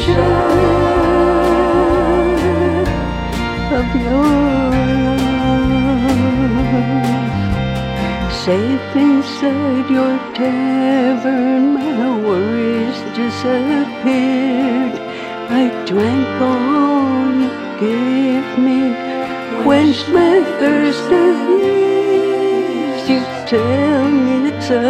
sunshine of your love. Safe inside your tavern, my worries disappeared. I drank all you gave me, quenched my thirst of years. You tell me